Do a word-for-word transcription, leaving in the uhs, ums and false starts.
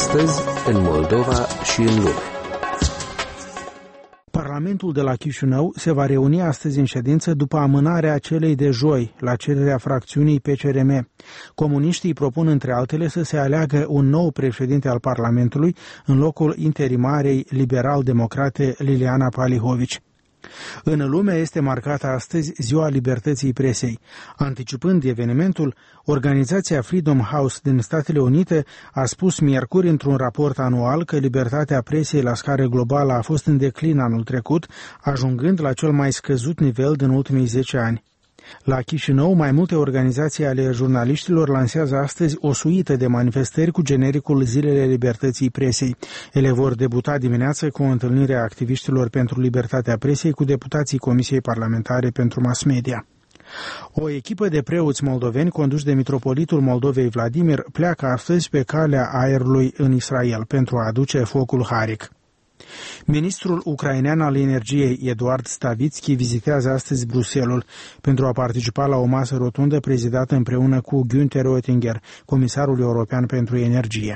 Astăzi, în Moldova și în lume. Parlamentul de la Chișinău se va reuni astăzi în ședință după amânarea celei de joi, la cererea fracțiunii P C R M. Comuniștii propun, între altele, să se aleagă un nou președinte al Parlamentului în locul interimarei liberal-democrate Liliana Palihovici. În lume este marcată astăzi Ziua Libertății Presei. Anticipând evenimentul, organizația Freedom House din Statele Unite a spus miercuri într-un raport anual că libertatea presei la scară globală a fost în declin anul trecut, ajungând la cel mai scăzut nivel din ultimii zece ani. La Chișinău, mai multe organizații ale jurnaliștilor lansează astăzi o suită de manifestări cu genericul Zilele Libertății Presei. Ele vor debuta dimineață cu o întâlnire a activiștilor pentru libertatea presei cu deputații Comisiei Parlamentare pentru Mass Media. O echipă de preoți moldoveni conduși de mitropolitul Moldovei Vladimir pleacă astăzi pe calea aerului în Israel pentru a aduce focul Harik. Ministrul ucrainean al energiei, Eduard Stavitski, vizitează astăzi Bruxelles pentru a participa la o masă rotundă prezidată împreună cu Günther Oettinger, comisarul european pentru energie.